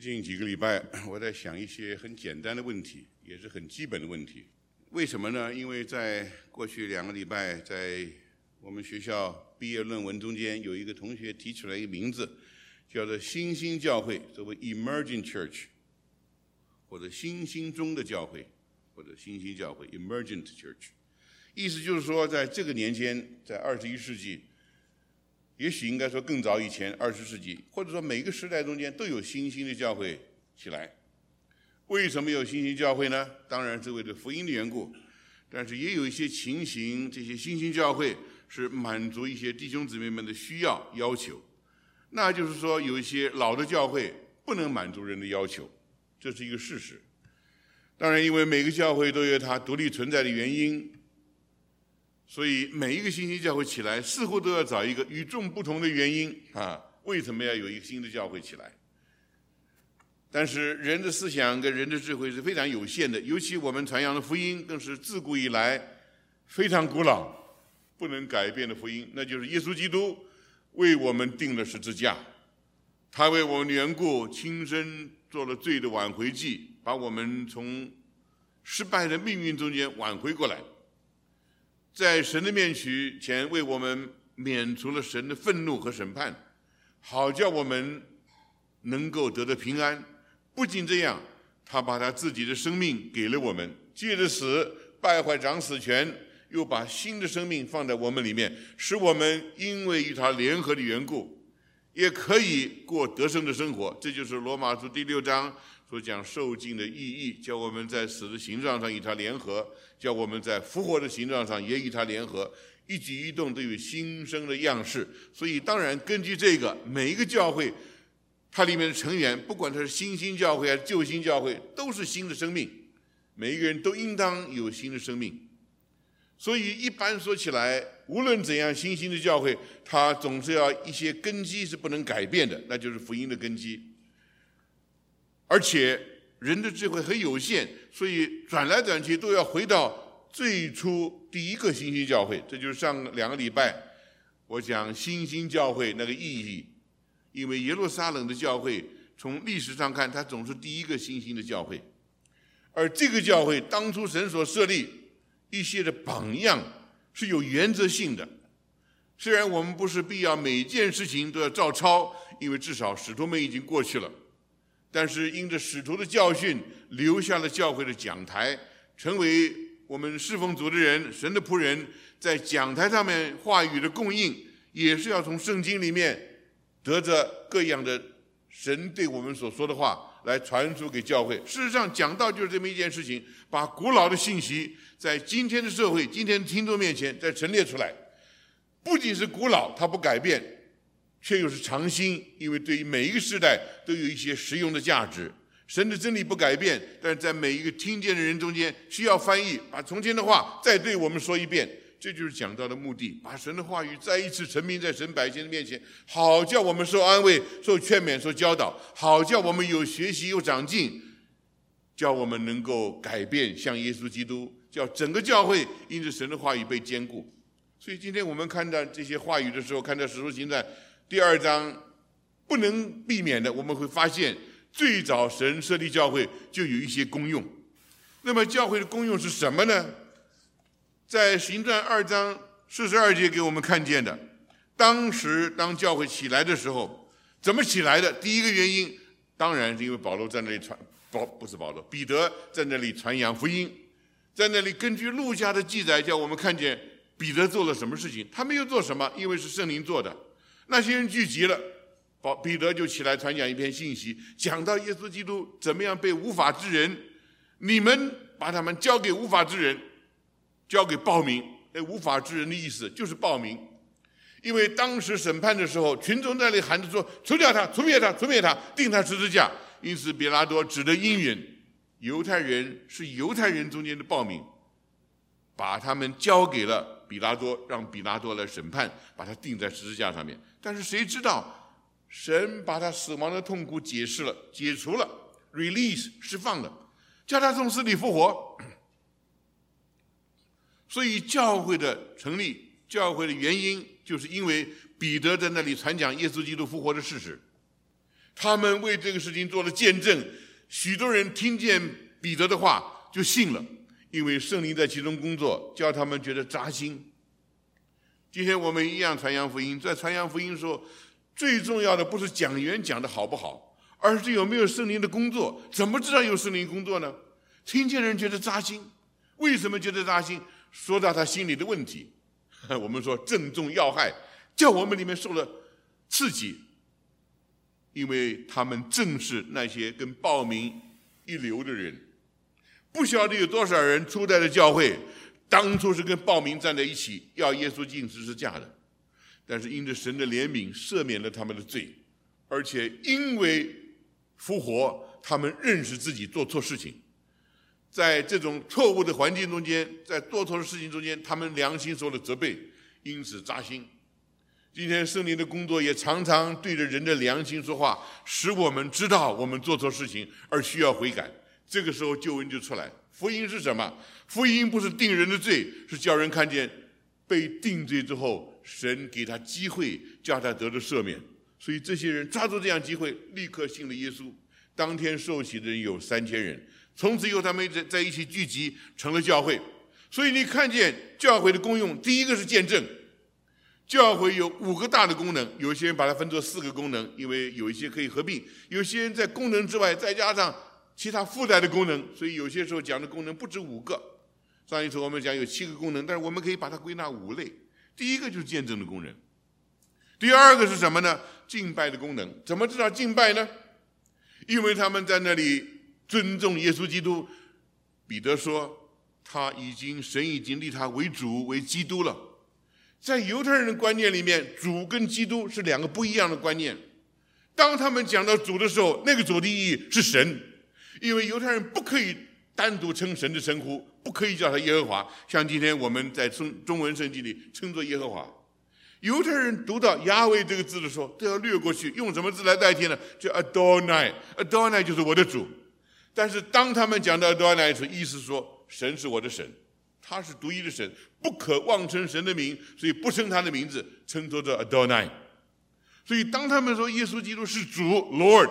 近几个礼拜，我在想一些很简单的问题，也是很基本的问题。为什么呢？因为在过去2个礼拜，在我们学校毕业论文中间，有一个同学提出来一个名字，叫做新兴教会，所谓 Emerging Church， 或者新兴中的教会，或者新兴教会 Emergent Church。意思就是说，在这个年间，在21世纪，也许应该说更早以前，20世纪，或者说每个时代中间都有新兴的教会起来。为什么有新兴教会呢？当然是为了福音的缘故，但是也有一些情形，这些新兴教会是满足一些弟兄姊妹们的需要要求。那就是说，有一些老的教会不能满足人的要求，这是一个事实。当然，因为每个教会都有它独立存在的原因，所以每一个新兴教会起来，似乎都要找一个与众不同的原因啊，为什么要有一个新的教会起来？但是人的思想跟人的智慧是非常有限的，尤其我们传扬的福音更是自古以来非常古老、不能改变的福音，那就是耶稣基督为我们钉了十字架，他为我们的缘故亲身做了罪的挽回祭，把我们从失败的命运中间挽回过来，在神的面前为我们免除了神的愤怒和审判，好叫我们能够得到平安。不仅这样，他把他自己的生命给了我们，借着死败坏掌死权，又把新的生命放在我们里面，使我们因为与他联合的缘故，也可以过得胜的生活。这就是罗马书第6章所讲受尽的意义，叫我们在死的形状上与他联合，叫我们在复活的形状上也与他联合，一举一动都有新生的样式。所以当然根据这个，每一个教会它里面的成员，不管它是新兴教会还是旧兴教会，都是新的生命，每一个人都应当有新的生命。所以一般说起来，无论怎样新兴的教会，它总是要一些根基是不能改变的，那就是福音的根基。而且人的智慧很有限，所以转来转去都要回到最初第一个新兴教会。这就是上2个礼拜我讲新兴教会那个意义。因为耶路撒冷的教会从历史上看，它总是第一个新兴的教会，而这个教会当初神所设立一些的榜样是有原则性的。虽然我们不是必要每件事情都要照抄，因为至少使徒们已经过去了，但是因着使徒的教训，留下了教会的讲台，成为我们侍奉主的人、神的仆人在讲台上面话语的供应，也是要从圣经里面得着各样的神对我们所说的话来传输给教会。事实上讲道就是这么一件事情，把古老的信息在今天的社会、今天的听众面前再陈列出来。不仅是古老它不改变，却又是常新，因为对于每一个时代都有一些实用的价值。神的真理不改变，但是在每一个听见的人中间需要翻译，把从前的话再对我们说一遍。这就是讲道的目的，把神的话语再一次陈明在神百姓的面前，好叫我们受安慰、受劝勉、受教导，好叫我们有学习有长进，叫我们能够改变像耶稣基督，叫整个教会因着神的话语被坚固。所以今天我们看到这些话语的时候，看到使徒行传第2章，不能避免的我们会发现，最早神设立教会就有一些功用。那么教会的功用是什么呢？在行传2章42节给我们看见的，当时当教会起来的时候，怎么起来的？第一个原因，当然是因为彼得在那里传扬福音，在那里根据路加的记载，叫我们看见彼得做了什么事情。他没有做什么，因为是圣灵做的。那些人聚集了，彼得就起来传讲一篇信息，讲到耶稣基督怎么样被无法之人，你们把他们交给无法之人，交给暴民。无法之人的意思就是暴民，因为当时审判的时候，群众在那里喊着说：除掉他，除灭他，除灭他，钉他十字架。因此比拉多只得应允。犹太人是犹太人中间的暴民，把他们交给了比拉多，让比拉多来审判，把他钉在十字架上面。但是谁知道神把他死亡的痛苦解除了 release 释放了，叫他从死里复活。所以教会的成立，教会的原因，就是因为彼得在那里传讲耶稣基督复活的事实。 他们为这个事情做了见证，许多人听见彼得的话就信了，因为圣灵在其中工作，叫他们觉得扎心。今天我们一样传扬福音，在传扬福音的时候，最重要的不是讲员讲的好不好，而是有没有圣灵的工作。怎么知道有圣灵工作呢？听见人觉得扎心，为什么觉得扎心？说到他心里的问题，我们说正中要害，叫我们里面受了刺激，因为他们正是那些跟报名一流的人。不晓得有多少人初代的教会当初是跟报名站在一起，要耶稣进十字架的，但是因着神的怜悯赦免了他们的罪，而且因为复活，他们认识自己做错事情，在这种错误的环境中间，在做错的事情中间，他们良心受了责备，因此扎心。今天圣灵的工作也常常对着人的良心说话，使我们知道我们做错事情而需要悔改。这个时候救恩就出来。福音是什么？福音不是定人的罪，是叫人看见被定罪之后，神给他机会，叫他得着赦免。所以这些人抓住这样机会，立刻信了耶稣。当天受洗的人有3000人，从此以后他们在一起聚集，成了教会。所以你看见教会的功用，第一个是见证。教会有5个大的功能，有些人把它分作4个功能，因为有一些可以合并，有些人在功能之外再加上其他附带的功能，所以有些时候讲的功能不止5个。上一次我们讲有7个功能，但是我们可以把它归纳5类。第一个就是见证的功能，第二个是什么呢？敬拜的功能。怎么知道敬拜呢？因为他们在那里尊重耶稣基督。彼得说神已经立他为主为基督了。在犹太人的观念里面，主跟基督是2个不一样的观念。当他们讲到主的时候，那个主的意义是神，因为犹太人不可以单独称神的称呼，不可以叫他耶和华，像今天我们在中文圣经里称作耶和华。犹太人读到亚威这个字的时候都要略过去，用什么字来代替呢？叫 Adonai， 就是我的主。但是当他们讲到 Adonai 时，意思说神是我的神，他是独一的神，不可妄称神的名，所以不称他的名字，称作着 Adonai。 所以当他们说耶稣基督是主 Lord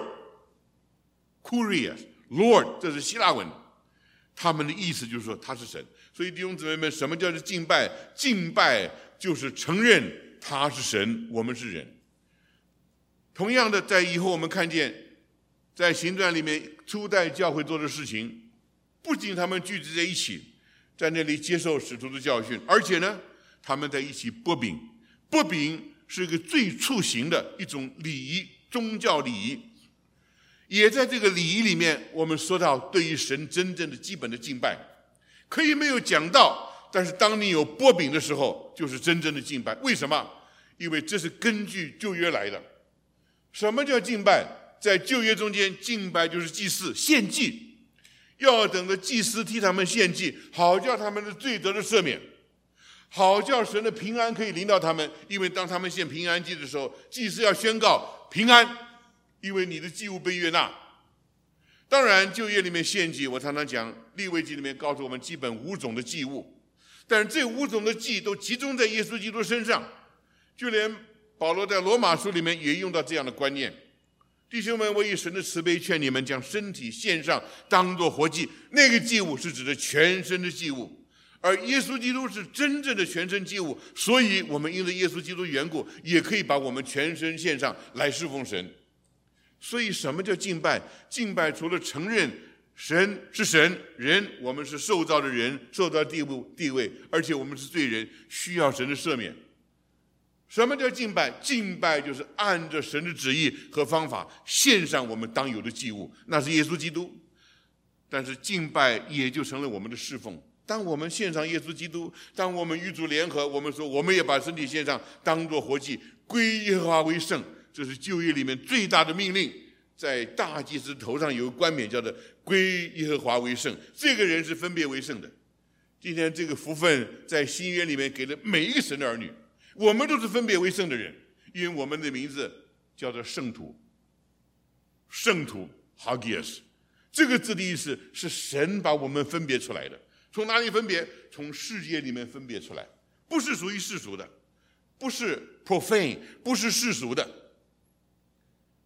Kurios Lord， 这是希腊文，他们的意思就是说他是神。所以弟兄姊妹们，什么叫做敬拜？敬拜就是承认他是神，我们是人。同样的，在以后我们看见在行传里面初代教会做的事情，不仅他们聚集在一起在那里接受使徒的教训，而且呢他们在一起擘饼。擘饼是一个最粗行的一种礼仪，宗教礼仪。也在这个礼仪里面，我们说到对于神真正的基本的敬拜，可以没有讲到，但是当你有擘饼的时候，就是真正的敬拜。为什么？因为这是根据旧约来的。什么叫敬拜？在旧约中间，敬拜就是祭祀献祭，要等着祭司替他们献祭，好叫他们的罪得的赦免，好叫神的平安可以临到他们。因为当他们献平安祭的时候，祭司要宣告平安，因为你的祭物被悦纳。当然旧约里面献祭，我常常讲利未记里面告诉我们基本5种的祭物，但是这5种的祭都集中在耶稣基督身上。就连保罗在罗马书里面也用到这样的观念。弟兄们，我以神的慈悲劝你们，将身体献上，当作活祭。那个祭物是指的全身的祭物，而耶稣基督是真正的全身祭物，所以我们因着耶稣基督缘故，也可以把我们全身献上来侍奉神。所以什么叫敬拜？敬拜除了承认神是神，人我们是受造的人，受到地位，而且我们是罪人，需要神的赦免。什么叫敬拜？敬拜就是按着神的旨意和方法献上我们当有的祭物，那是耶稣基督。但是敬拜也就成了我们的侍奉。当我们献上耶稣基督，当我们与主联合，我们说我们也把身体献上，当作活祭，归耶和华为圣。这是旧约里面最大的命令。在大祭司头上有个冠冕，叫做归耶和华为圣，这个人是分别为圣的。今天这个福分在新约里面给了每一个神的儿女，我们都是分别为圣的人，因为我们的名字叫做圣徒。圣徒 Hagios， 这个字的意思是神把我们分别出来的。从哪里分别？从世界里面分别出来，不是属于世俗的，不是 profane， 不是世俗的。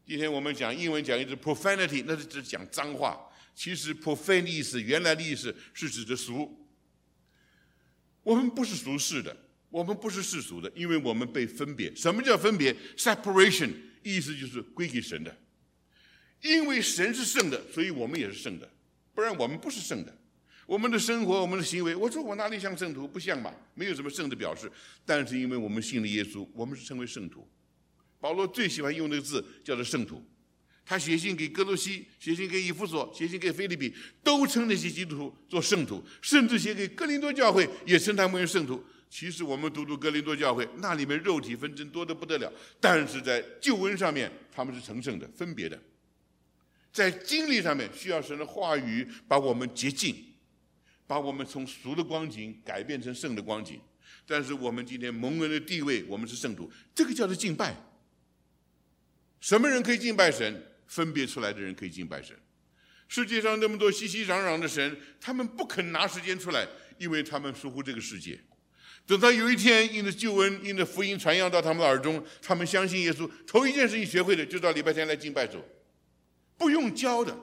今天我们讲英文讲一个 profanity， 那是指讲脏话。其实 profane 的意思，原来的意思是指的俗。我们不是俗世的，我们不是世俗的，因为我们被分别。什么叫分别 ？separation 意思就是归给神的。因为神是圣的，所以我们也是圣的，不然我们不是圣的。我们的生活，我们的行为，我说我哪里像圣徒？不像嘛，没有什么圣的表示。但是因为我们信了耶稣，我们是称为圣徒。保罗最喜欢用这个字叫做圣徒，他写信给哥罗西，写信给以弗所，写信给腓立比，都称那些基督徒做圣徒，甚至写给哥林多教会也称他们为圣徒。其实我们读哥林多教会，那里面肉体纷争多得不得了，但是在救恩上面他们是成圣的，分别的。在经历上面需要神的话语把我们洁净，把我们从俗的光景改变成圣的光景。但是我们今天蒙恩的地位，我们是圣徒，这个叫做敬拜。什么人可以敬拜神？分别出来的人可以敬拜神。世界上那么多熙熙攘攘的神，他们不肯拿时间出来，因为他们疏忽这个世界。等到有一天因着救恩，因着福音传扬到他们的耳中，他们相信耶稣，头一件事情学会的就到礼拜天来敬拜主，不用教的。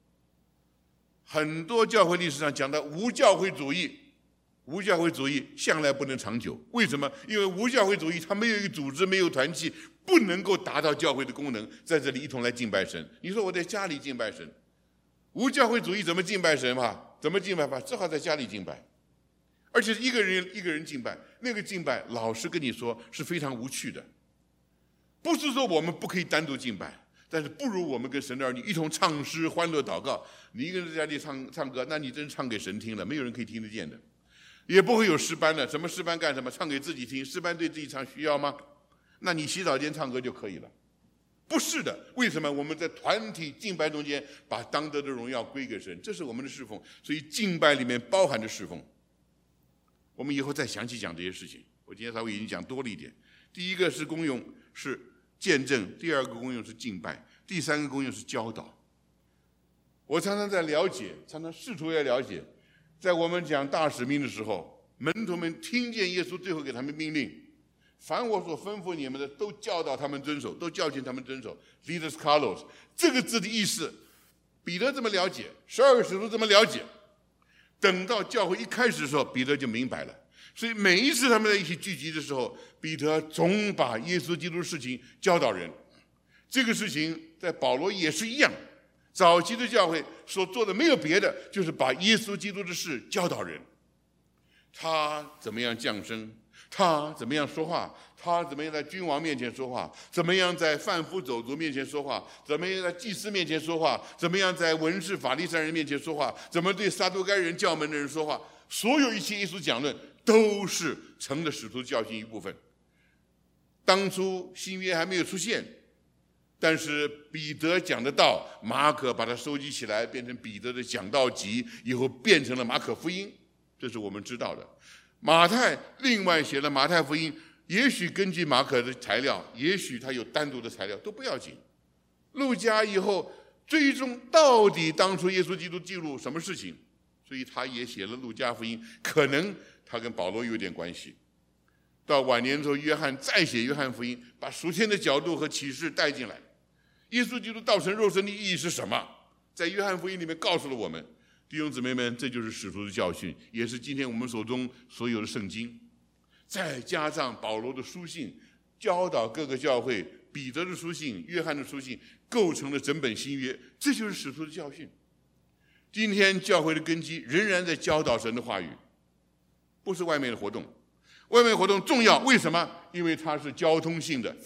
很多教会历史上讲的无教会主义，无教会主义向来不能长久。为什么？因为无教会主义它没有一个组织，没有团契，不能够达到教会的功能，在这里一同来敬拜神。你说我在家里敬拜神，无教会主义怎么敬拜神嘛？怎么敬拜法？只好在家里敬拜，而且是一个人敬拜。那个敬拜，老实跟你说是非常无趣的。不是说我们不可以单独敬拜，但是不如我们跟神的儿女一同唱诗、欢乐、祷告。你一个人在家里唱歌，那你真唱给神听了，没有人可以听得见的。也不会有诗班的，什么诗班干什么？唱给自己听，诗班对自己唱需要吗？那你洗澡间唱歌就可以了。不是的，为什么？我们在团体敬拜中间把当得的荣耀归给神，这是我们的侍奉。所以敬拜里面包含着侍奉。我们以后再详细讲这些事情，我今天稍微已经讲多了一点。第一个是功用是见证，第二个功用是敬拜，第三个功用是教导。我常常在了解，常常试图要了解，在我们讲大使命的时候，门徒们听见耶稣最后给他们命令，凡我所吩咐你们的，都教导他们遵守，都教训他们遵守。Leaders Carlos 这个字的意思，彼得这么了解，12个使徒这么了解。等到教会一开始的时候，彼得就明白了。所以每一次他们在一起聚集的时候，彼得总把耶稣基督的事情教导人。这个事情在保罗也是一样。早期的教会所做的没有别的，就是把耶稣基督的事教导人。他怎么样降生，他怎么样说话，他怎么样在君王面前说话，怎么样在贩夫走卒面前说话，怎么样在祭司面前说话，怎么样在文士法利赛人面前说话，怎么对撒都该人教门的人说话。所有一切耶稣讲论都是成了使徒教训一部分。当初新约还没有出现，但是彼得讲的道，马可把它收集起来，变成彼得的讲道集，以后变成了马可福音，这是我们知道的。马太另外写了马太福音，也许根据马可的材料，也许他有单独的材料，都不要紧。路加以后最终到底当初耶稣基督记录什么事情，所以他也写了路加福音，可能他跟保罗有点关系。到晚年之后，约翰再写约翰福音，把属天的角度和启示带进来。耶稣基督道成肉身的意义是什么？在约翰福音里面告诉了我们。弟兄姊妹们，这就是使徒的教训，也是今天我们手中所有的圣经。再加上保罗的书信，教导各个教会，彼得的书信，约翰的书信，构成了整本新约，这就是使徒的教训。今天教会的根基仍然在教导神的话语，不是外面的活动。外面活动重要，为什么？因为它是交通性的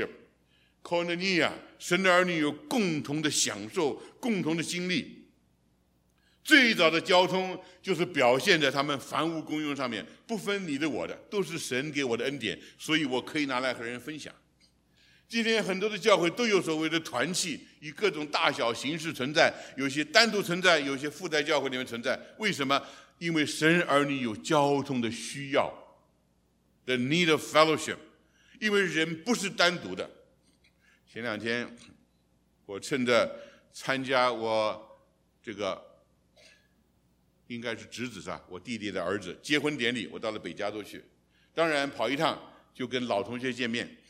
fellowship。Koinonia， 神的儿女有共同的享受，共同的经历。最早的交通就是表现在他们凡物公用上面，不分你的我的，都是神给我的恩典，所以我可以拿来和人分享。今天很多的教会都有所谓的团契，以各种大小形式存在，有些单独存在，有些附在教会里面存在。为什么？因为神儿女有交通的需要 ，the need of fellowship。因为人不是单独的。前两天我趁着参加我这个应该是侄子我弟弟的儿子结婚典礼，我到了北加州去。当然跑一趟就跟老同学见面，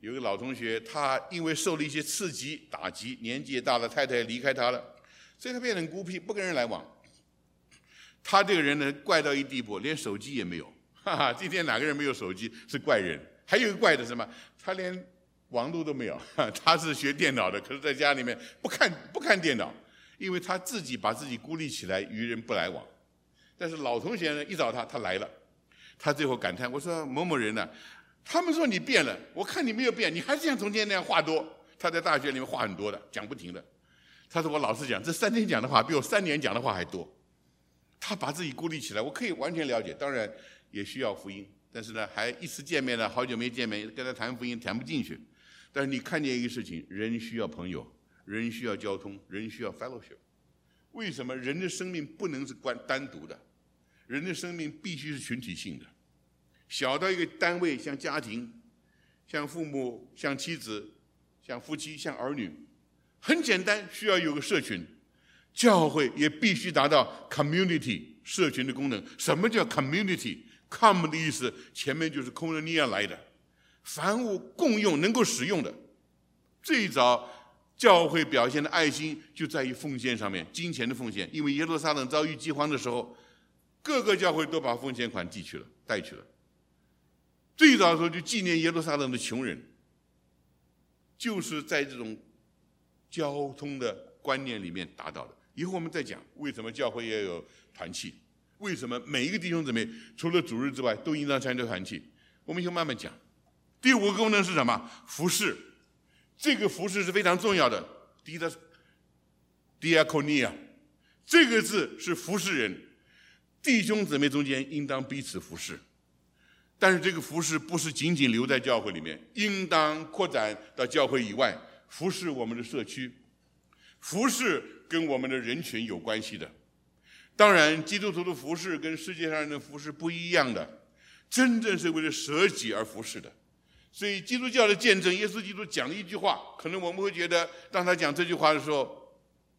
有个老同学，他因为受了一些刺激打击，年纪也大了，太太也离开他了，所以他变得很孤僻，不跟人来往。他这个人呢，怪到一地步，连手机也没有。哈哈，今天哪个人没有手机是怪人。还有一个怪的什么？他连网络都没有。他是学电脑的，可是在家里面不看电脑，因为他自己把自己孤立起来，与人不来往。但是老同学呢，一找他，他来了。他最后感叹：“我说某某人呢，他们说你变了，我看你没有变，你还是像从前那样话多。”他在大学里面话很多的，讲不停的。他说：“我老实讲，这3天讲的话比我3年讲的话还多。”他把自己孤立起来，我可以完全了解。当然也需要福音，但是呢，还一次见面了，好久没见面，跟他谈福音谈不进去。但是你看见一个事情，人需要朋友，人需要交通，人需要 fellowship。为什么人的生命不能是单独的？人的生命必须是群体性的。小到一个单位，像家庭，像父母，像妻子，像夫妻，像儿女，很简单，需要有个社群。教会也必须达到 community 社群的功能。什么叫 community？com 的意思前面就是 koinonia 来的，凡物共用能够使用的。最早教会表现的爱心就在于奉献上面，金钱的奉献。因为耶路撒冷遭遇饥荒的时候，各个教会都把奉献款带去了。最早的时候就纪念耶路撒冷的穷人，就是在这种交通的观念里面达到的。以后我们再讲为什么教会也有团契，为什么每一个弟兄姊妹除了主日之外都应当参加团契，我们以后慢慢讲。第5个功能是什么？服事。这个服事是非常重要的。diakonia 这个字是服事人，弟兄姊妹中间应当彼此服事。但是这个服事不是仅仅留在教会里面，应当扩展到教会以外，服事我们的社区，服事跟我们的人群有关系的。当然基督徒的服事跟世界上人的服事不一样的，真正是为了舍己而服事的。所以基督教的见证，耶稣基督讲了一句话，可能我们会觉得当他讲这句话的时候，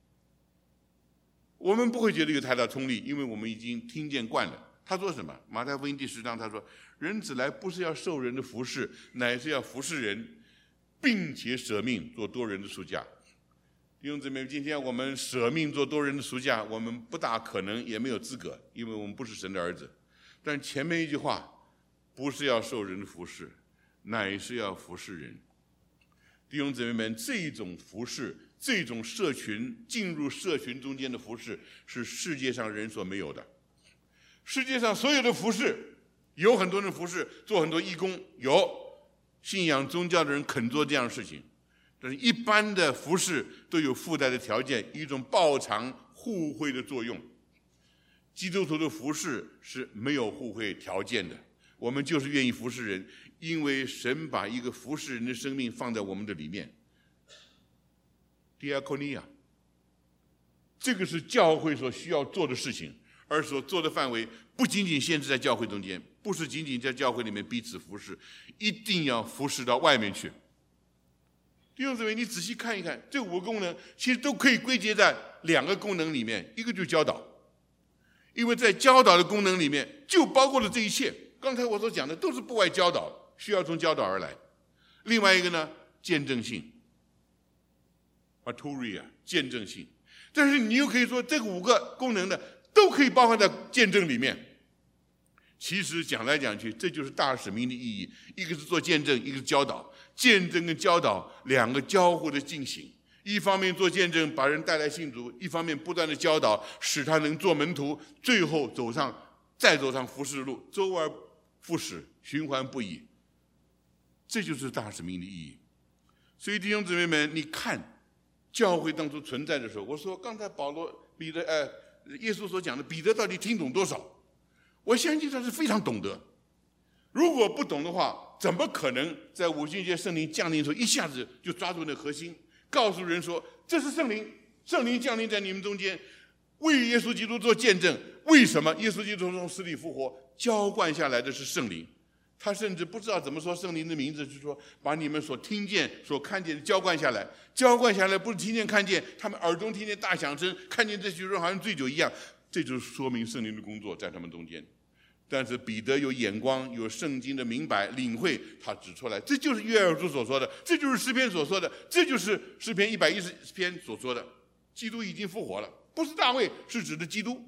我们不会觉得有太大冲力，因为我们已经听见惯了。他说什么？马太福音第10章他说，人子来不是要受人的服事，乃是要服事人，并且舍命做多人的赎价。弟兄姊妹，今天我们舍命做多人的赎价，我们不大可能，也没有资格，因为我们不是神的儿子。但前面一句话，不是要受人的服事，乃是要服事人。弟兄姊妹们，这种服事，这种社群，进入社群中间的服事，是世界上人所没有的。世界上所有的服事，有很多人服事，做很多义工，有信仰宗教的人肯做这样的事情。但是一般的服事都有附带的条件，一种报偿互惠的作用。基督徒的服事是没有互惠条件的，我们就是愿意服事人，因为神把一个服事人的生命放在我们的里面。diakonia， 这个是教会所需要做的事情，而所做的范围不仅仅限制在教会中间，不是仅仅在教会里面彼此服事，一定要服事到外面去。弟兄姊妹，你仔细看一看，这5个功能其实都可以归结在2个功能里面，一个就是教导，因为在教导的功能里面就包括了这一切。刚才我所讲的都是不外教导，需要从教导而来。另外一个呢，见证性 ，marturia 见证性。但是你又可以说这个5个功能呢，都可以包含在见证里面。其实讲来讲去，这就是大使命的意义，一个是做见证，一个是教导。见证跟教导2个交互的进行，一方面做见证把人带来信主，一方面不断的教导，使他能做门徒，最后再走上服事路，周而复始，循环不已。这就是大使命的意义。所以弟兄姊妹们，你看教会当初存在的时候，我说刚才耶稣所讲的彼得到底听懂多少？我相信他是非常懂得。如果不懂的话，怎么可能在五旬节圣灵降临的时候一下子就抓住那核心，告诉人说这是圣灵，圣灵降临在你们中间，为耶稣基督做见证。为什么耶稣基督从死里复活，浇灌下来的是圣灵？他甚至不知道怎么说圣灵的名字，就是说把你们所听见所看见的浇灌下来。浇灌下来不是听见看见，他们耳中听见大响声，看见这些人好像醉酒一样，这就是说明圣灵的工作在他们中间。 但是彼得有眼光，有圣经的明白领会，他指出来，这就是约珥书所说的，这就是诗篇所说的，这就是诗篇110篇所说的，基督已经复活了，不是大卫，是指的基督。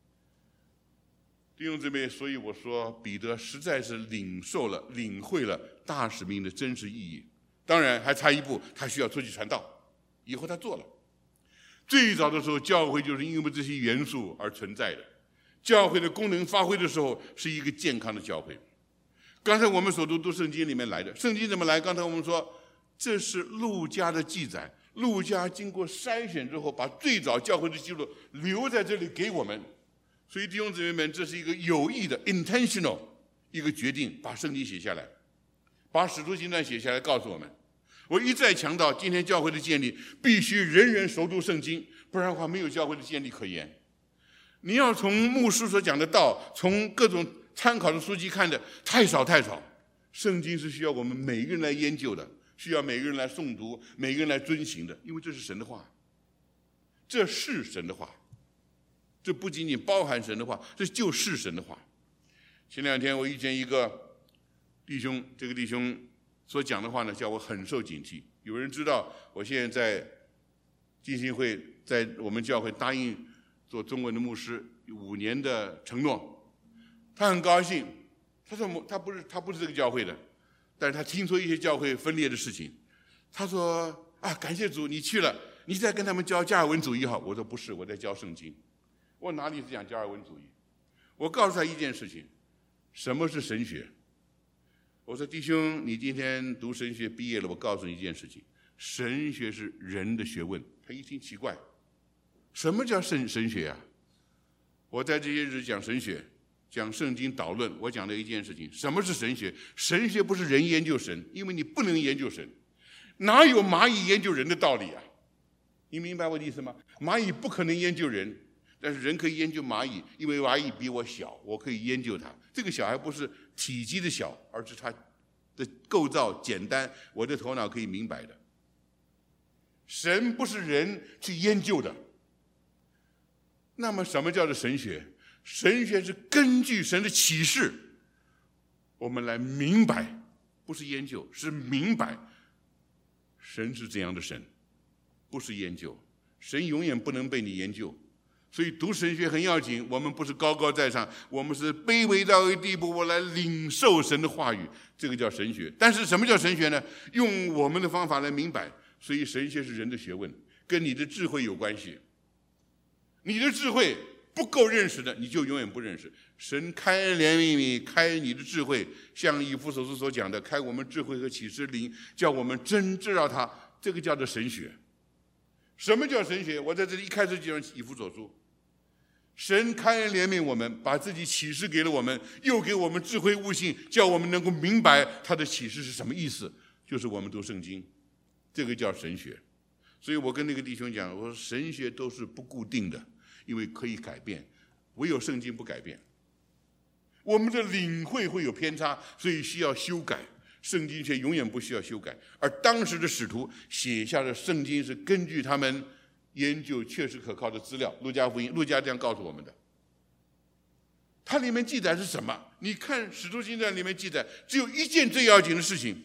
弟兄姊妹，所以我说彼得实在是领会了大使命的真实意义。当然还差一步，他需要出去传道，以后他做了。最早的时候，教会就是因为这些元素而存在的。教会的功能发挥的时候，是一个健康的教会。刚才我们所读圣经里面来的，圣经怎么来？刚才我们说，这是路加的记载，路加经过筛选之后，把最早教会的记录留在这里给我们。所以弟兄姊妹们，这是一个有意的 intentional 一个决定，把圣经写下来，把使徒行传写下来，告诉我们。我一再强调，今天教会的建立必须人人熟读圣经，不然的话没有教会的建立可言。你要从牧师所讲的道，从各种参考的书籍看的太少太少。圣经是需要我们每个人来研究的，需要每个人来诵读，每个人来遵行的，因为这是神的话，这是神的话，这不仅仅包含神的话，这就是神的话。前2天我遇见一个弟兄，这个弟兄所讲的话呢，叫我很受警惕。有人知道我现在在浸信会，在我们教会答应做中文的牧师5年的承诺，他很高兴。他说他不是这个教会的，但是他听说一些教会分裂的事情。他说啊，感谢主，你去了，你在跟他们教加尔文主义好。我说不是，我在教圣经。我哪里是讲加尔文主义？我告诉他一件事情，什么是神学？我说弟兄，你今天读神学毕业了，我告诉你一件事情，神学是人的学问。他一听奇怪，什么叫神学啊？我在这些日子讲神学，讲圣经导论，我讲了一件事情，什么是神学？神学不是人研究神，因为你不能研究神，哪有蚂蚁研究人的道理啊？你明白我的意思吗？蚂蚁不可能研究人，但是人可以研究蚂蚁，因为蚂蚁比我小，我可以研究它。这个小还不是体积的小，而是它的构造简单，我的头脑可以明白的。神不是人去研究的。那么什么叫做神学？神学是根据神的启示，我们来明白，不是研究，是明白。神是这样的神，不是研究。神永远不能被你研究。所以读神学很要紧，我们不是高高在上，我们是卑微到一个地步，我来领受神的话语，这个叫神学。但是什么叫神学呢？用我们的方法来明白。所以神学是人的学问，跟你的智慧有关系。你的智慧不够认识的，你就永远不认识。神开恩怜悯你，开你的智慧，像以弗所书所讲的，开我们智慧和启示灵，叫我们真知道他，这个叫做神学。什么叫神学？我在这里一开始就讲以弗所书，神开恩怜悯我们，把自己启示给了我们，又给我们智慧悟性，叫我们能够明白他的启示是什么意思，就是我们读圣经，这个叫神学。所以我跟那个弟兄讲，我说神学都是不固定的，因为可以改变，唯有圣经不改变。我们的领会会有偏差，所以需要修改，圣经却永远不需要修改。而当时的使徒写下的圣经是根据他们研究确实可靠的资料，路加福音，路加这样告诉我们的。它里面记载是什么？你看使徒行传里面记载只有一件最要紧的事情，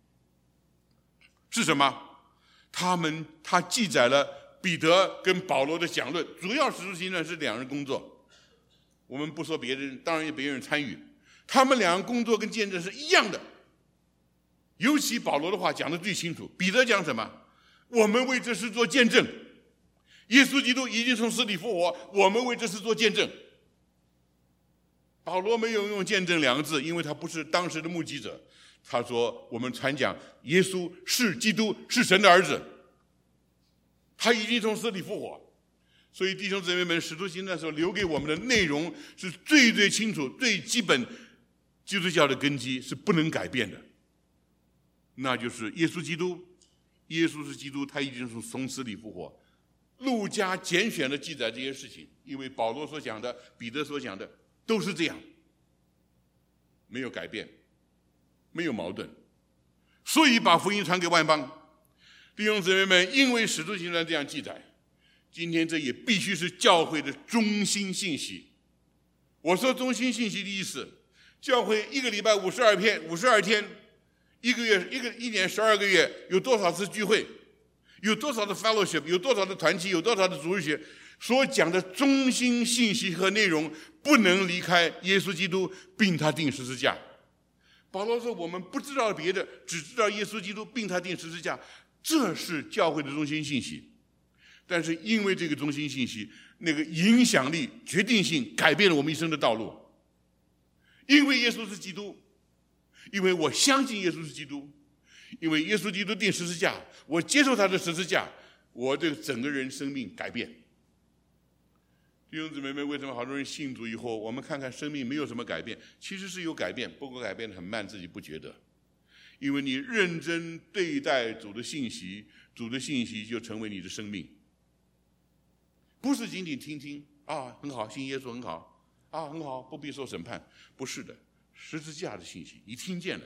是什么？他记载了彼得跟保罗的讲论，主要使徒行传是2人工作，我们不说别人，当然有别人参与，他们2人工作跟见证是一样的。尤其保罗的话讲得最清楚，彼得讲什么？我们为这事做见证，耶稣基督已经从死里复活，我们为这事做见证。保罗没有用见证2个字，因为他不是当时的目击者。他说我们传讲耶稣是基督，是神的儿子，他已经从死里复活。所以弟兄姊妹们，使徒行传的时候留给我们的内容是最最清楚、最基本，基督教的根基是不能改变的，那就是耶稣基督，耶稣是基督，他已经从死里复活。路加拣选了记载这些事情，因为保罗所讲的、彼得所讲的都是这样，没有改变，没有矛盾，所以把福音传给外邦。弟兄姊妹们，因为使徒行传这样记载，今天这也必须是教会的中心信息。 我说中心信息的意思，教会一个礼拜52天，一年12个月，有多少次聚会，有多少的 fellowship， 有多少的团契，有多少的主日学，所讲的中心信息和内容不能离开耶稣基督并他钉十字架。保罗说我们不知道别的，只知道耶稣基督并他钉十字架，这是教会的中心信息。但是因为这个中心信息，那个影响力决定性改变了我们一生的道路。因为耶稣是基督，因为我相信耶稣是基督，因为耶稣基督钉十字架，我接受他的十字架，我的整个人生命改变。弟兄姊妹们，为什么好多人信主以后，我们看看生命没有什么改变？其实是有改变，不过改变得很慢，自己不觉得。因为你认真对待主的信息，主的信息就成为你的生命。不是仅仅听听啊，很好，信耶稣很好啊，很好，不必受审判。不是的，十字架的信息你听见了。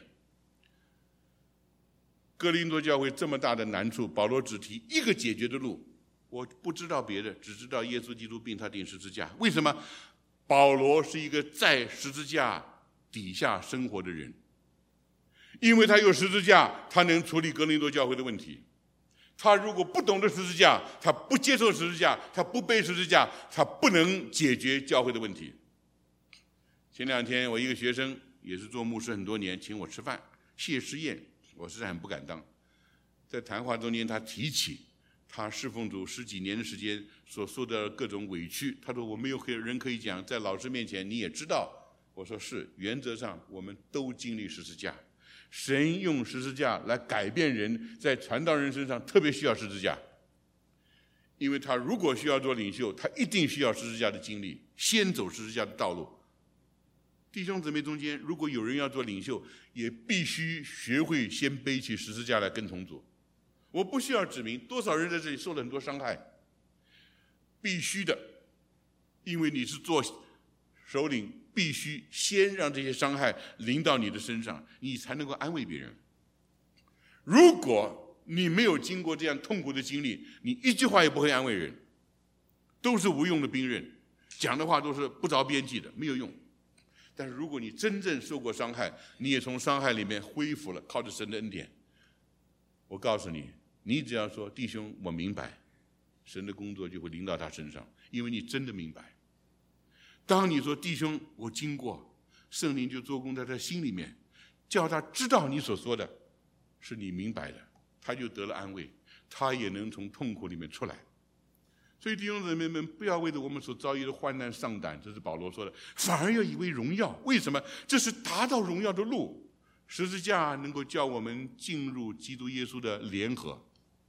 哥林多教会这么大的难处，保罗只提一个解决的路，我不知道别的，只知道耶稣基督并他钉十字架。为什么？保罗是一个在十字架底下生活的人，因为他有十字架，他能处理哥林多教会的问题。他如果不懂得十字架，他不接受十字架，他不背十字架，他不能解决教会的问题。前2天我一个学生也是做牧师很多年，请我吃饭，谢师宴，我实在很不敢当。在谈话中间，他提起他侍奉主10几年的时间所受的各种委屈，他说我没有人可以讲，在老师面前你也知道。我说是，原则上我们都经历十字架。神用十字架来改变人，在传道人身上特别需要十字架，因为他如果需要做领袖，他一定需要十字架的经历，先走十字架的道路。弟兄姊妹中间，如果有人要做领袖，也必须学会先背起十字架来跟从主。我不需要指明多少人在这里受了很多伤害，必须的，因为你是做首领，必须先让这些伤害临到你的身上，你才能够安慰别人。如果你没有经过这样痛苦的经历，你一句话也不会安慰人，都是无用的兵刃，讲的话都是不着边际的，没有用。但是如果你真正受过伤害，你也从伤害里面恢复了，靠着神的恩典，我告诉你，你只要说弟兄我明白，神的工作就会临到他身上，因为你真的明白。当你说弟兄我经过，圣灵就做工在他心里面，叫他知道你所说的是你明白的，他就得了安慰，他也能从痛苦里面出来。所以弟兄姊妹们，不要为着我们所遭遇的患难丧胆，这是保罗说的，反而要以为荣耀。为什么？这是达到荣耀的路。十字架能够叫我们进入基督耶稣的联合，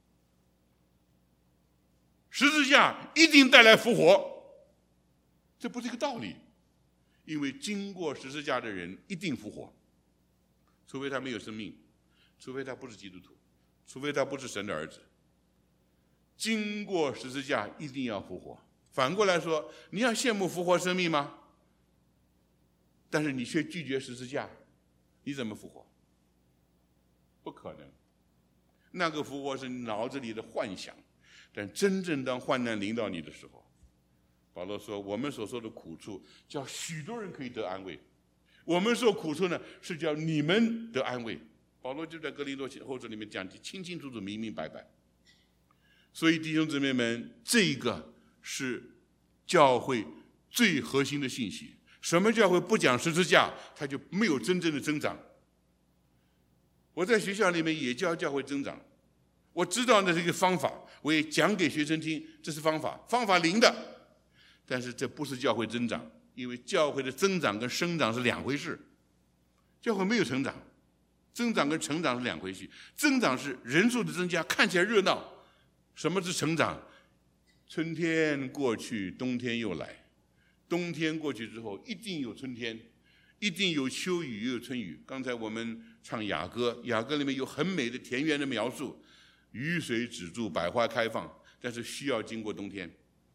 十字架一定带来复活，这不是一个道理。因为经过十字架的人一定复活，除非他没有生命，除非他不是基督徒，除非他不是神的儿子。经过十字架一定要复活。反过来说，你要羡慕复活生命吗？但是你却拒绝十字架，你怎么复活？不可能。那个复活是脑子里的幻想，但真正当患难临到你的时候，保罗说我们所受的苦处叫许多人可以得安慰，我们受苦处呢是叫你们得安慰。保罗就在哥林多后书里面讲得清清楚楚明明白白。所以弟兄姊妹们，这个是教会最核心的信息。什么教会不讲十字架，它就没有真正的增长。我在学校里面也教教会增长，我知道那是一个方法，我也讲给学生听，这是方法，方法灵的。但是这不是教会增长，因为教会的增长跟生长是两回事。教会没有成长，增长跟成长是两回事。增长是人数的增加，看起来热闹。什么是成长？春天过去，冬天又来。冬天过去之后，一定有春天，一定有秋雨，又有春雨。刚才我们唱雅歌，雅歌里面有很美的田园的描述，雨水止住，百花开放，但是需要经过冬天。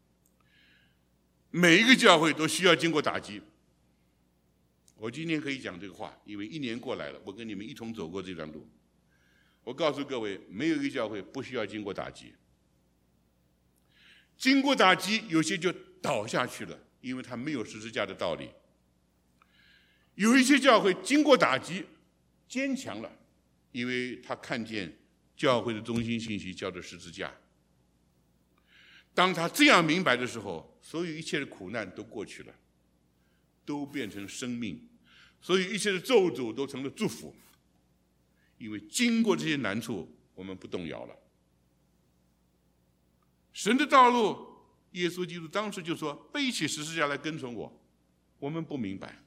每一个教会都需要经过打击。我今天可以讲这个话，因为1年过来了，我跟你们一同走过这段路。我告诉各位，没有一个教会不需要经过打击。经过打击，有些就倒下去了，因为他没有十字架的道理， 有一些教会经过打击坚强了，因为他看见教会的中心信息叫做十字架。当他这样明白的时候，所有一切的苦难都过去了，都变成生命，所以一切的咒诅都成了祝福。因为经过这些难处，我们不动摇了。神的道路，耶稣基督当时就说：“背起十字架来跟从我。”我们不明白，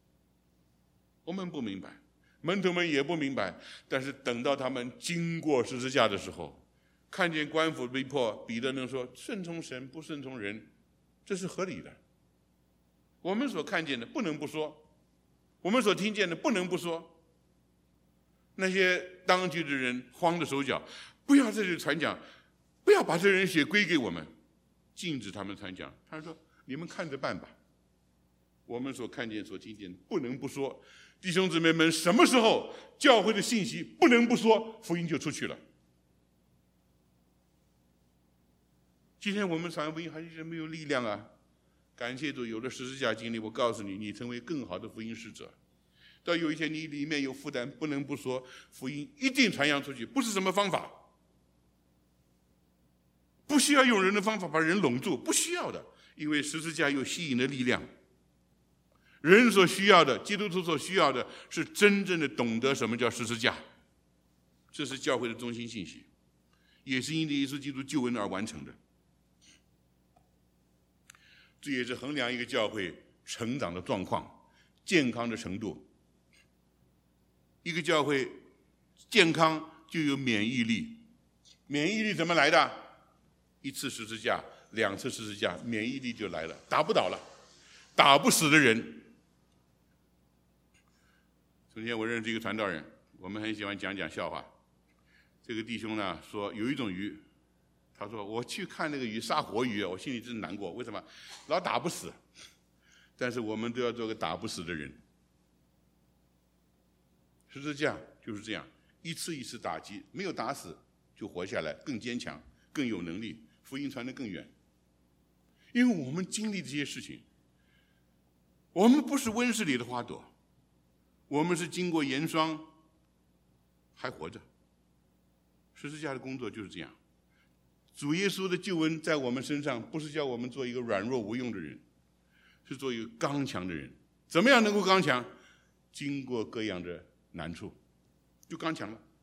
门徒们也不明白。但是等到他们经过十字架的时候，看见官府逼迫，彼得能说：“顺从神，不顺从人，这是合理的。”我们所看见的不能不说，我们所听见的不能不说。那些当局的人慌着手脚，不要在这里传讲，不要把这人血归给我们，禁止他们传讲。他说：“你们看着办吧。”我们所看见、所听见不能不说。弟兄姊妹们，什么时候教会的信息不能不说，福音就出去了。今天我们传福音还是没有力量啊！感谢主，有了十字架经历，我告诉你，你成为更好的福音使者。到有一天你里面有负担，不能不说，福音一定传扬出去，不是什么方法，不需要用人的方法把人拢住，不需要的，因为十字架有吸引的力量。人所需要的，基督徒所需要的是真正的懂得什么叫十字架，这是教会的中心信息，也是因着耶稣基督救恩而完成的。这也是衡量一个教会成长的状况、健康的程度。一个教会健康就有免疫力，免疫力怎么来的？一次十字架、2次十字架，免疫力就来了，打不倒了，打不死的人。昨天我认识一个传道人，我们很喜欢讲笑话。这个弟兄呢说有一种鱼，他说我去看那个鱼，杀活鱼，我心里真难过，为什么？老打不死。但是我们都要做个打不死的人。十字架就是这样，一次一次打击，没有打死就活下来，更坚强，更有能力，福音传得更远。因为我们经历这些事情，我们不是温室里的花朵，我们是经过严霜还活着。十字架的工作就是这样，主耶稣的救恩在我们身上，不是叫我们做一个软弱无用的人，是做一个刚强的人。怎么样能够刚强？经过各样的难处就刚强了。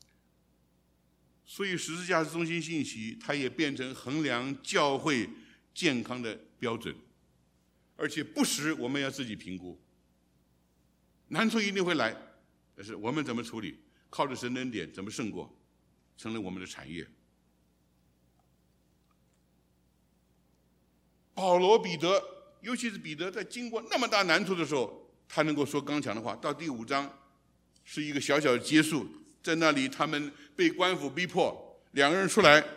所以十字架的中心信息，它也变成衡量教会健康的标准，而且不时我们要自己评估。难处一定会来，但是我们怎么处理？靠着神的恩典怎么胜过，成了我们的产业。保罗、彼得，尤其是彼得，在经过那么大难处的时候，他能够说刚强的话。到第5章是一个小小的结束，在那里他们被官府逼迫，2个人出来，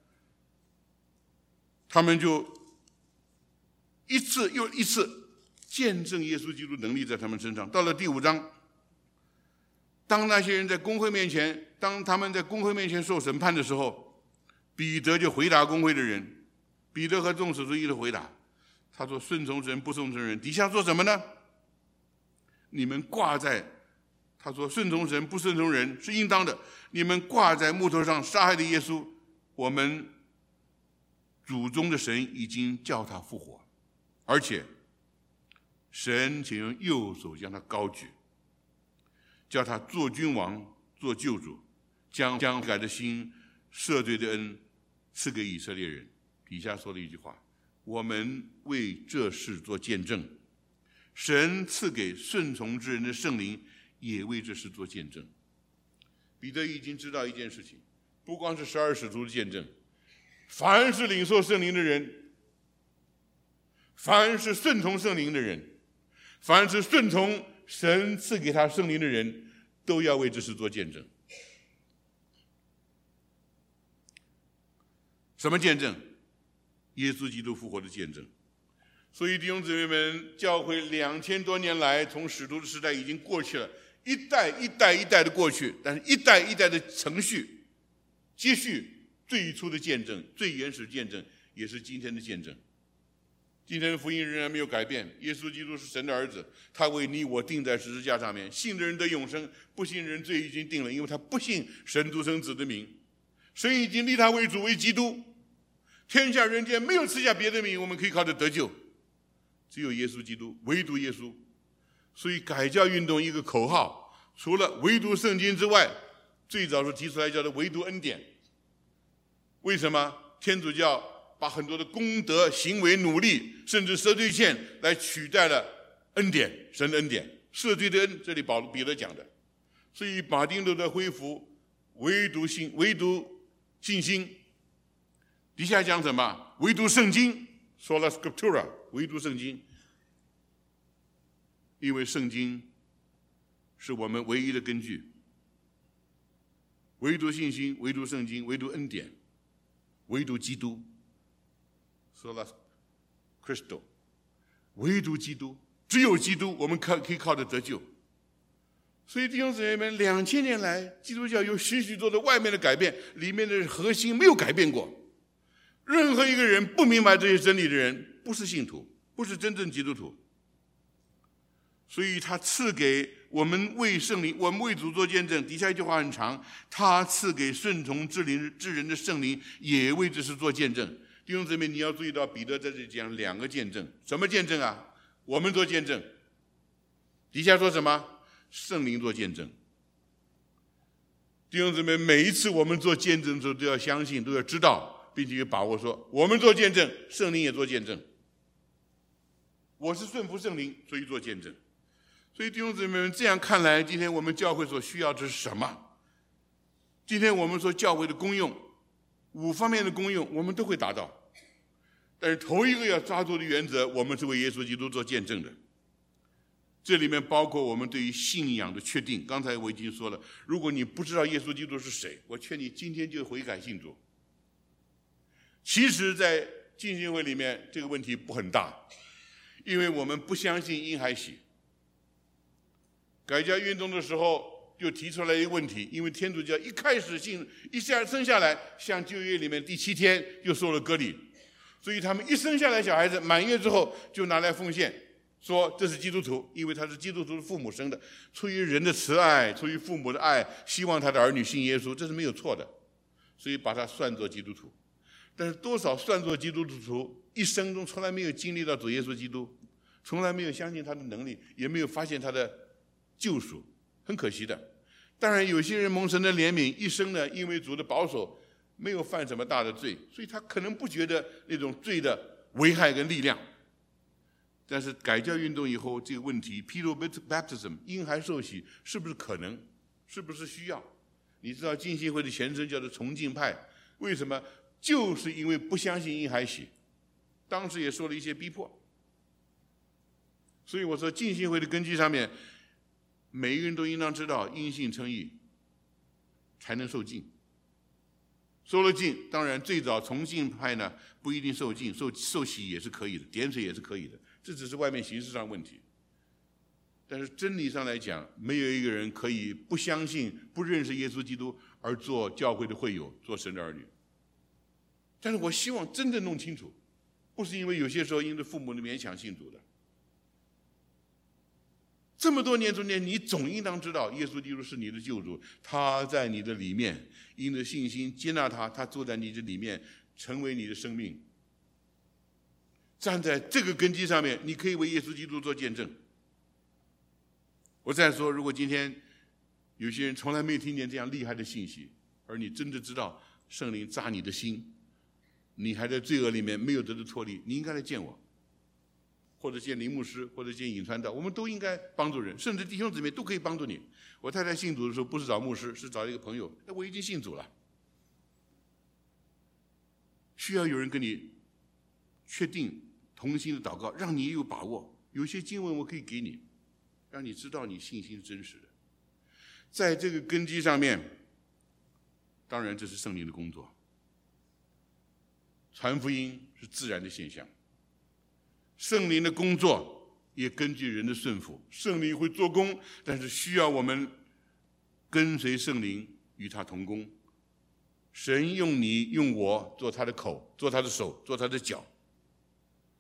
他们就一次又一次见证耶稣基督能力在他们身上。到了第5章，当那些人在公会面前，当他们在公会面前受审判的时候，彼得就回答公会的人，彼得和众使徒一同回答，他说：顺从神，不顺从人，底下做什么呢？你们挂在，他说顺从神，不顺从人是应当的，你们挂在木头上杀害的耶稣，我们祖宗的神已经叫他复活，而且神且用右手将他高举，叫他做君王，做救主，将改的心、赦罪的恩赐给以色列人。底下说了一句话：我们为这事做见证，神赐给顺从之人的圣灵也为这事做见证。彼得已经知道一件事情，不光是12使徒的见证，凡是领受圣灵的人，凡是顺从圣灵的人，凡是顺从神赐给他圣灵的人，都要为这事做见证。什么见证？耶稣基督复活的见证。所以弟兄姊妹们，教会2000多年来，从使徒的时代已经过去了，一代一代一代的过去，但是一代一代的程序接续最初的见证，最原始的见证，也是今天的见证。 今天的福音仍然没有改变，耶稣基督是神的儿子，他为你我钉在十字架上面，信的人得永生，不信人罪已经定了，因为他不信神独生子的名。神已经立他为主为基督，天下人间没有赐下别的名我们可以靠着得救，只有耶稣基督，唯独耶稣。所以改教运动一个口号，除了唯独圣经之外，最早是提出来叫做唯独恩典。为什么天主教把很多的功德行为努力甚至赦罪券来取代了恩典，神的恩典，赦罪的恩，这里彼得讲的。所以马丁路德恢复唯独信心，底下讲什么？唯独圣经，说了 Scriptura， 唯独圣经，因为圣经是我们唯一的根据。唯独信心，唯独圣经，唯独恩典，唯独基督，说了 Crystal， 唯独基督，只有基督，我们可以靠着得救。所以弟兄姊妹们，2000年来，基督教有许许多的外面的改变，里面的核心没有改变过。任何一个人不明白这些真理的人，不是信徒，不是真正基督徒。所以他赐给我们为圣灵，我们为主做见证。底下一句话很长，他赐给顺从之人的圣灵，也为这事做见证。弟兄姊妹，你要注意到彼得在这里讲2个见证，什么见证啊？我们做见证。底下说什么？圣灵做见证。弟兄姊妹，每一次我们做见证的时候，都要相信，都要知道，并且有把握说，我们做见证，圣灵也做见证。我是顺服圣灵，所以做见证。所以弟兄姊妹们，这样看来，今天我们教会所需要的是什么？今天我们说教会的功用，5方面的功用，我们都会达到。但是头一个要抓住的原则，我们是为耶稣基督做见证的。这里面包括我们对于信仰的确定。刚才我已经说了，如果你不知道耶稣基督是谁，我劝你今天就悔改信主。其实在浸信会里面这个问题不很大，因为我们不相信婴孩洗。改教运动的时候就提出来一个问题，因为天主教一开始生下来，像旧约里面第7天就受了割礼，所以他们一生下来小孩子满月之后就拿来奉献，说这是基督徒，因为他是基督徒的父母生的，出于人的慈爱，出于父母的爱，希望他的儿女信耶稣，这是没有错的，所以把他算作基督徒。但是多少算作基督徒一生中从来没有经历到主耶稣基督，从来没有相信他的能力，也没有发现他的救赎，很可惜的。当然有些人蒙神的怜悯，一生呢因为主的保守没有犯什么大的罪，所以他可能不觉得那种罪的危害跟力量。但是改教运动以后，这个问题 Pedo Baptism 婴孩受洗是不是可能，是不是需要？你知道浸信会的前身叫做崇敬派，为什么？就是因为不相信婴孩洗，当时也受了一些逼迫。所以我说浸信会的根基上面，每一个人都应当知道因信称义才能受浸。受了浸，当然最早崇敬派呢不一定受浸，受洗也是可以的，点水也是可以的，这只是外面形式上的问题。但是真理上来讲，没有一个人可以不相信、不认识耶稣基督而做教会的会友，做神的儿女。但是我希望真的弄清楚，不是因为有些时候因为父母的勉强信主的。这么多年中间，你总应当知道耶稣基督是你的救主，他在你的里面，因着信心接纳他，他住在你的里面，成为你的生命。站在这个根基上面，你可以为耶稣基督做见证。我再说，如果今天有些人从来没有听见这样厉害的信息，而你真的知道圣灵扎你的心，你还在罪恶里面没有得到脱离，你应该来见我，或者见林牧师，或者见尹传道，我们都应该帮助人，甚至弟兄姊妹都可以帮助你。我太太信主的时候不是找牧师，是找一个朋友，我已经信主了，需要有人跟你确定同心的祷告，让你有把握。有些经文我可以给你，让你知道你信心是真实的。在这个根基上面，当然这是圣灵的工作，传福音是自然的现象，圣灵的工作也根据人的顺服，圣灵会做工，但是需要我们跟随圣灵，与他同工。神用你用我做他的口，做他的手，做他的脚。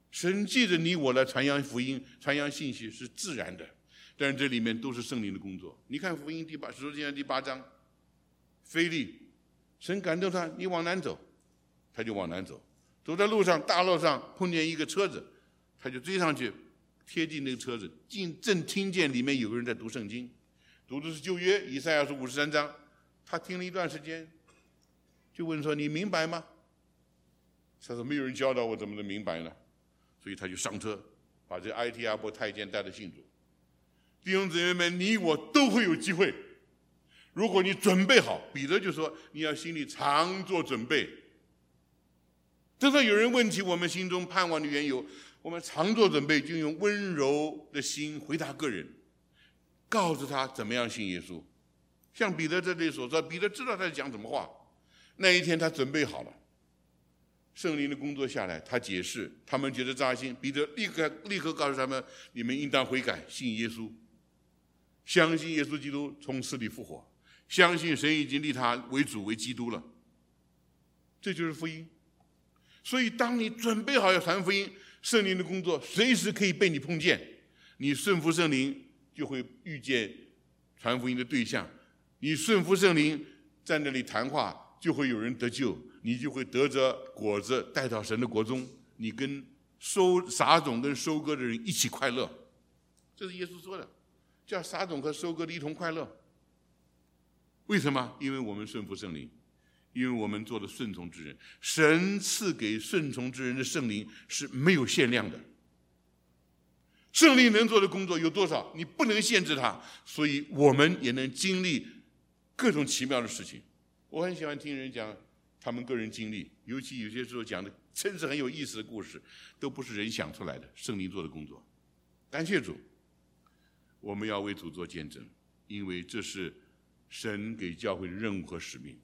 神借着你我来传扬福音、传扬信息是自然的，但是这里面都是圣灵的工作。你看福音使徒行传第8章，腓利，神感动他，你往南走，他就往南走。走在路上，大路上碰见一个车子，他就追上去，贴近那个车子，正听见里面有个人在读圣经，读的是旧约以赛亚书53章。他听了一段时间，就问说：“你明白吗？”他说：“没有人教导我，怎么能明白呢？”所以他就上车，把这埃提阿伯太监带到信主。弟兄姊妹们，你我都会有机会，如果你准备好。彼得就说：“你要心里常做准备。”正是有人问起我们心中盼望的缘由，我们常做准备，就用温柔的心回答个人，告诉他怎么样信耶稣。像彼得这里所说，彼得知道他在讲什么话。那一天他准备好了，圣灵的工作下来，他解释，他们觉得扎心。彼得立刻告诉他们：你们应当悔改，信耶稣，相信耶稣基督从死里复活，相信神已经立他为主为基督了。这就是福音。所以当你准备好要传福音，圣灵的工作随时可以被你碰见。你顺服圣灵，就会遇见传福音的对象。你顺服圣灵，在那里谈话，就会有人得救，你就会得着果子带到神的国中。你跟撒种跟收割的人一起快乐，这是耶稣说的，叫撒种和收割的一同快乐。为什么？因为我们顺服圣灵，因为我们做了顺从之人。神赐给顺从之人的圣灵是没有限量的，圣灵能做的工作有多少，你不能限制它，所以我们也能经历各种奇妙的事情。我很喜欢听人讲他们个人经历，尤其有些时候讲的真是很有意思的故事，都不是人想出来的，圣灵做的工作。感谢主，我们要为主做见证，因为这是神给教会的任务和使命。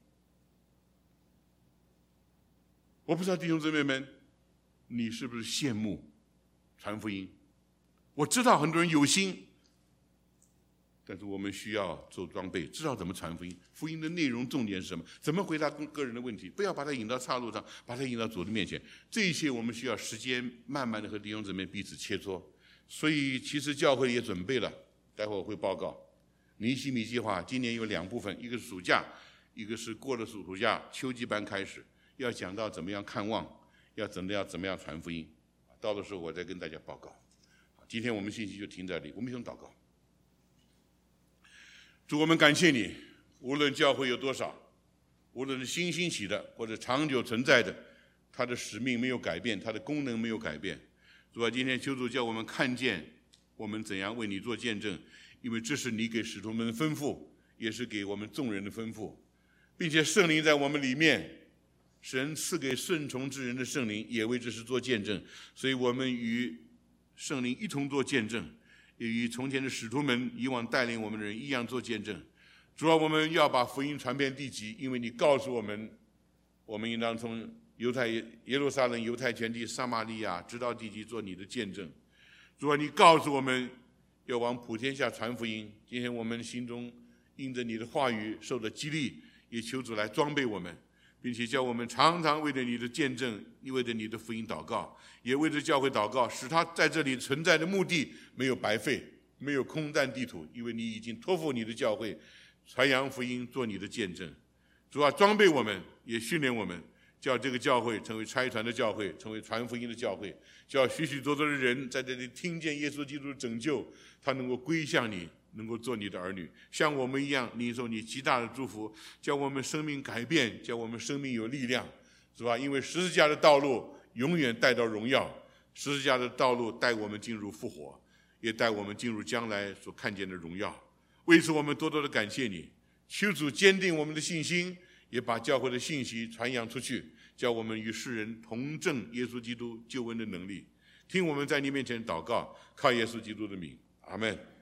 我不知道弟兄姊妹们，你是不是羡慕传福音？我知道很多人有心，但是我们需要做装备，知道怎么传福音。福音的内容重点是什么？怎么回答个人的问题？不要把它引到岔路上，把它引到主的面前。这一切我们需要时间，慢慢的和弟兄姊妹彼此切磋。所以其实教会也准备了，待会儿我会报告。尼希米计划今年有2部分，一个是暑假，一个是过了暑假秋季班开始，要讲到怎么样看望，要怎么样传福音。到的时候我再跟大家报告。今天我们信息就停在这里，我们一同祷告。主，我们感谢你，无论教会有多少，无论是新兴起的或者长久存在的，它的使命没有改变，它的功能没有改变。主啊，今天求主叫我们看见我们怎样为你做见证，因为这是你给使徒们的吩咐，也是给我们众人的吩咐，并且圣灵在我们里面，神赐给顺从之人的圣灵也为这事做见证，所以我们与圣灵一同做见证，也与从前的使徒们以往带领我们的人一样做见证。主啊，我们要把福音传遍地极，因为你告诉我们，我们应当从耶路撒冷、犹太全地、撒玛利亚直到地极做你的见证。主啊，你告诉我们要往普天下传福音。今天我们心中因着你的话语受了激励，也求主来装备我们，并且叫我们常常为着你的见证，为着你的福音祷告，也为着教会祷告，使它在这里存在的目的没有白费，没有空占地土，因为你已经托付你的教会传扬福音，做你的见证。主啊，装备我们，也训练我们，叫这个教会成为差传的教会，成为传福音的教会，叫许许多多的人在这里听见耶稣基督的拯救，他能够归向你，能够做你的儿女，像我们一样领受你极大的祝福，叫我们生命改变，叫我们生命有力量，是吧？因为十字架的道路永远带到荣耀，十字架的道路带我们进入复活，也带我们进入将来所看见的荣耀。为此我们多多的感谢你，求主坚定我们的信心，也把教会的信息传扬出去，叫我们与世人同证耶稣基督救恩的能力。听我们在你面前祷告，靠耶稣基督的名，阿们。